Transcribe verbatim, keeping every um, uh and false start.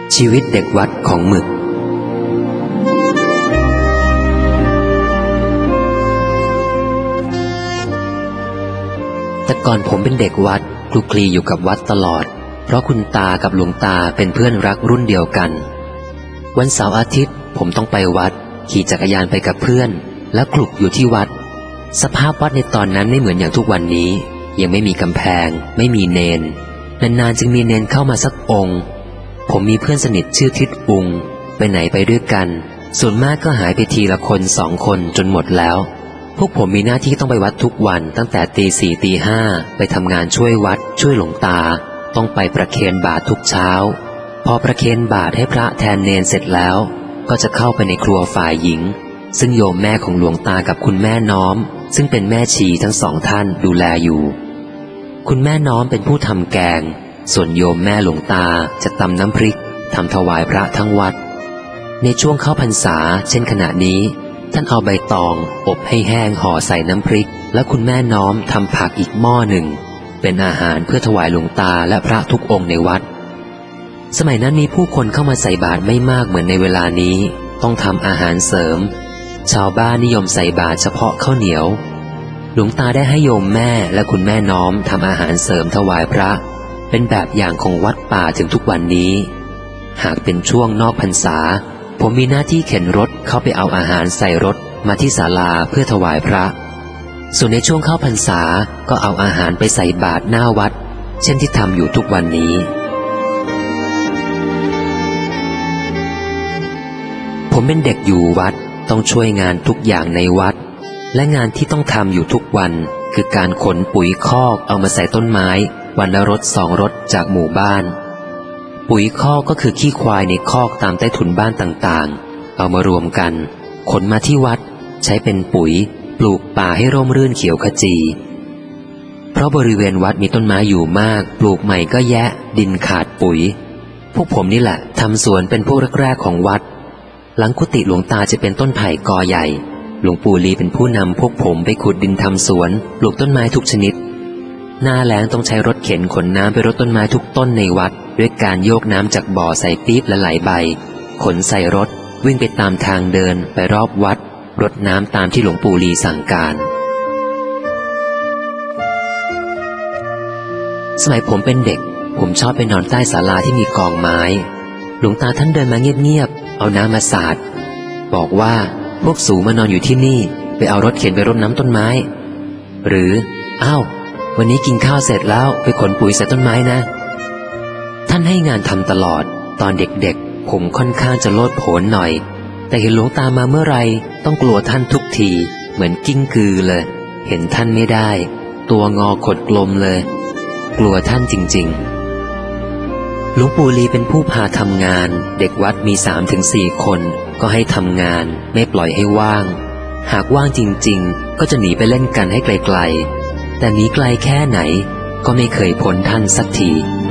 ชีวิตเด็กวัดของหมึกแต่ก่อนผมเป็นเด็กวัดคลุกคลีอยู่กับวัดตลอดเพราะคุณตากับหลวงตาเป็นเพื่อนรักรุ่นเดียวกันวันเสาร์อาทิตย์ผมต้องไปวัดขี่จักรยานไปกับเพื่อนและคลุกอยู่ที่วัดสภาพวัดในตอนนั้นไม่เหมือนอย่างทุกวันนี้ยังไม่มีกำแพงไม่มีเนนนานๆจึงมีเนนเข้ามาสักองค์ผมมีเพื่อนสนิทชื่อทิดอุงไปไหนไปด้วยกันส่วนมากก็หายไปทีละคนสองคนจนหมดแล้วพวกผมมีหน้าที่ต้องไปวัดทุกวันตั้งแต่ตีสี่ตีห้าไปทำงานช่วยวัดช่วยหลวงตาต้องไปประเคนบาตรทุกเช้าพอประเคนบาตรให้พระแทนเนนเสร็จแล้วก็จะเข้าไปในครัวฝ่ายหญิงซึ่งโยมแม่ของหลวงตากับคุณแม่น้อมซึ่งเป็นแม่ชีทั้งสองท่านดูแลอยู่คุณแม่น้อมเป็นผู้ทำแกงส่วนโยมแม่หลวงตาจะตำน้ำพริกทำถวายพระทั้งวัดในช่วงเข้าพรรษาเช่นขณะนี้ท่านเอาใบตองอบให้แห้งห่อใส่น้ำพริกและคุณแม่น้อมทำผักอีกหม้อหนึ่งเป็นอาหารเพื่อถวายหลวงตาและพระทุกองค์ในวัดสมัยนั้นมีผู้คนเข้ามาใส่บาตรไม่มากเหมือนในเวลานี้ต้องทำอาหารเสริมชาวบ้านนิยมใส่บาตรเฉพาะข้าวเหนียวหลวงตาได้ให้โยมแม่และคุณแม่น้อมทำอาหารเสริมถวายพระเป็นแบบอย่างของวัดป่าถึงทุกวันนี้หากเป็นช่วงนอกพรรษาผมมีหน้าที่เข็นรถเข้าไปเอาอาหารใส่รถมาที่ศาลาเพื่อถวายพระส่วนในช่วงเข้าพรรษาก็เอาอาหารไปใส่บาตรหน้าวัดเช่นที่ทำอยู่ทุกวันนี้ผมเป็นเด็กอยู่วัดต้องช่วยงานทุกอย่างในวัดและงานที่ต้องทำอยู่ทุกวันคือการขนปุ๋ยคอกเอามาใส่ต้นไม้วันละรถสองรถจากหมู่บ้านปุ๋ยคอกก็คือขี้ควายในคอกตามใต้ถุนบ้านต่างๆเอามารวมกันขนมาที่วัดใช้เป็นปุ๋ยปลูกป่าให้ร่มรื่นเขียวขจีเพราะบริเวณวัดมีต้นไม้อยู่มากปลูกใหม่ก็แยะดินขาดปุ๋ยพวกผมนี่แหละทำสวนเป็นพวกแรกๆของวัดหลังกุฏิหลวงตาจะเป็นต้นไผ่กอใหญ่หลวงปู่ลีเป็นผู้นำพวกผมไปขุดดินทำสวนปลูกต้นไม้ทุกชนิดหน้าแล้งต้องใช้รถเข็นขนน้ำไปรดต้นไม้ทุกต้นในวัดด้วยการโยกน้ำจากบ่อใส่ปี๊บและไหลใบขนใส่รถวิ่งไปตามทางเดินไปรอบวัดรดน้ำตามที่หลวงปู่ลีสั่งการสมัยผมเป็นเด็กผมชอบไปนอนใต้ศาลาที่มีกองไม้หลวงตาท่านเดินมาเงียบๆเอาน้ำมาสาดบอกว่าพวกสูงมานอนอยู่ที่นี่ไปเอารถเข็นไปรดน้ำต้นไม้หรืออ้าววันนี้กินข้าวเสร็จแล้วไปขนปุ๋ยใส่ต้นไม้นะท่านให้งานทำตลอดตอนเด็กๆผมค่อนข้างจะโลดโผนหน่อยแต่เห็นหลวงตามาเมื่อไรต้องกลัวท่านทุกทีเหมือนกิ้งกือเลยเห็นท่านไม่ได้ตัวงอขดกลมเลยกลัวท่านจริงๆหลวงปู่ลีเป็นผู้พาทำงานเด็กวัดมี สามถึงสี่ คนก็ให้ทำงานไม่ปล่อยให้ว่างหากว่างจริงๆก็จะหนีไปเล่นกันให้ไกลๆแต่หนีไกลแค่ไหนก็ไม่เคยพ้นท่านสักที